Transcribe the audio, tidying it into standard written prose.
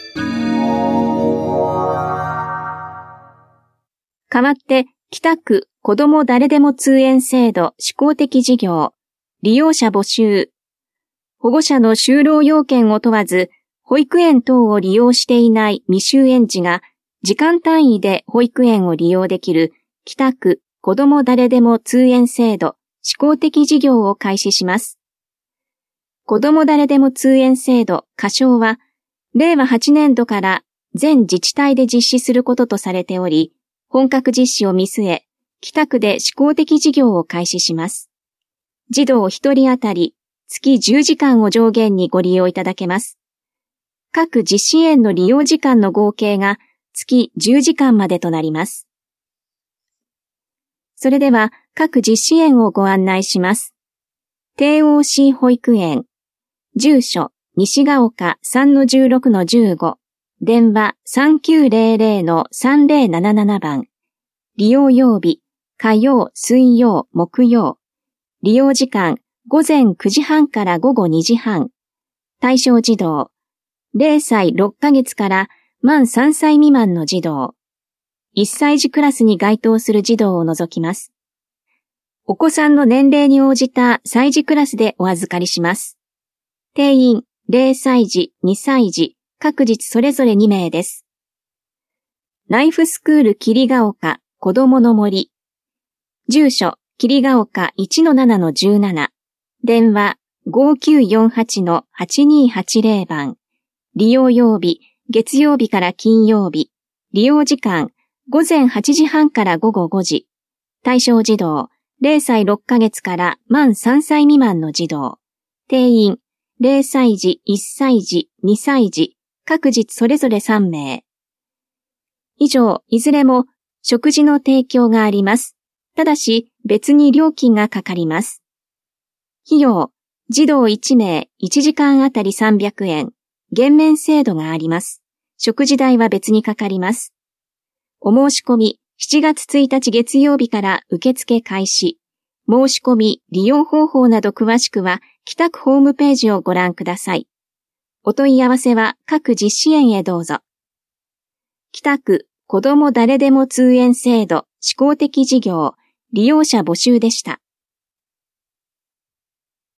代わって、北区子ども誰でも通園制度試行的事業、利用者募集。保護者の就労要件を問わず、保育園等を利用していない未就園児が、時間単位で保育園を利用できる北区子ども誰でも通園制度試行的事業を開始します。子ども誰でも通園制度仮称は、令和8年度から全自治体で実施することとされており、本格実施を見据え、北区で試行的事業を開始します。児童1人当たり月10時間を上限にご利用いただけます。各実施園の利用時間の合計が月10時間までとなります。それでは各実施園をご案内します。帝王市保育園、住所西が丘 3-16-15、電話 3900-3077 番、利用曜日、火曜、水曜、木曜、利用時間午前9時半から午後2時半、対象児童、0歳6ヶ月から満3歳未満の児童、1歳児クラスに該当する児童を除きます。お子さんの年齢に応じた歳児クラスでお預かりします。定員0歳児、2歳児、各日それぞれ2名です。ライフスクール霧ヶ丘子どもの森。住所霧ヶ丘 1-7-17。電話 5948-8280 番。利用曜日、月曜日から金曜日。利用時間、午前8時半から午後5時。対象児童、0歳6ヶ月から満3歳未満の児童。定員、0歳児、1歳児、2歳児、各日それぞれ3名。以上、いずれも食事の提供があります。ただし、別に料金がかかります。費用、児童1名1時間あたり300円、減免制度があります。食事代は別にかかります。お申し込み、7月1日月曜日から受付開始。申し込み、利用方法など詳しくは、北区ホームページをご覧ください。お問い合わせは各実施園へどうぞ。北区子ども誰でも通園制度試行的事業利用者募集でした。